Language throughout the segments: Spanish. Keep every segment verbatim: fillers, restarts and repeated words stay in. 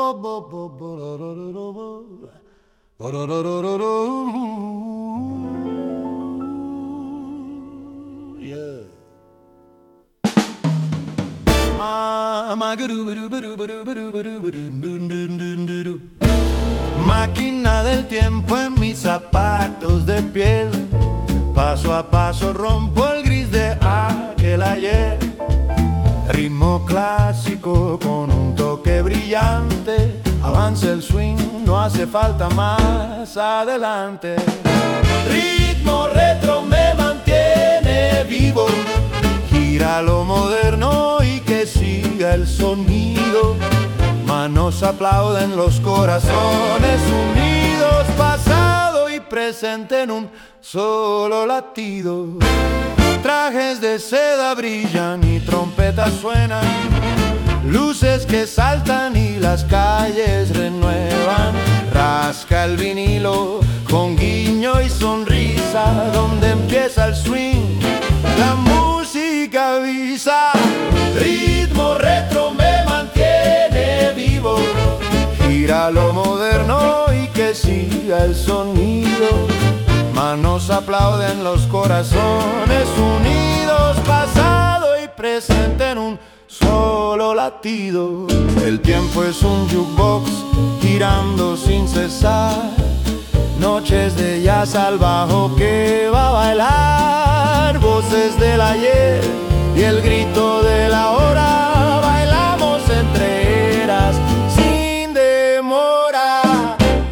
Yeah. Máquina del tiempo en mis zapatos de piel, paso a paso rompo el gris de aquel ayer. Ritmo clásico con un toque brillante, avanza el swing, no hace falta más adelante. Ritmo retro me mantiene vivo, gira lo moderno y que siga el sonido. Manos aplauden, los corazones unidos, pasado y presente en un solo latido. Trajes de seda brillan y trompetas suenan, luces que saltan y las calles renuevan. Rasca el vinilo con guiño y sonrisa, donde empieza el swing, la música avisa. Ritmo retro me mantiene vivo, gira lo moderno y que siga el sonido. Manos aplauden, los corazones unidos, pasado y presente en un solo latido. El tiempo es un jukebox girando sin cesar, noches de jazz al bajo que va a bailar. Voces del ayer y el grito de la hora, bailamos entre eras sin demora.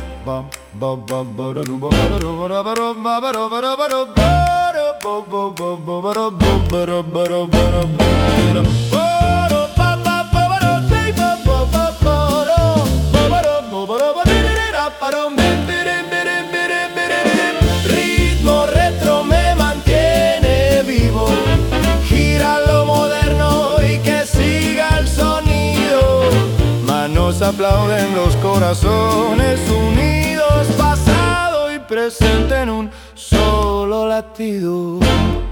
Ritmo retro me mantiene vivo, gira lo moderno y que siga el sonido. Manos aplauden, los corazones unidos, pasado y presente en un solo latido.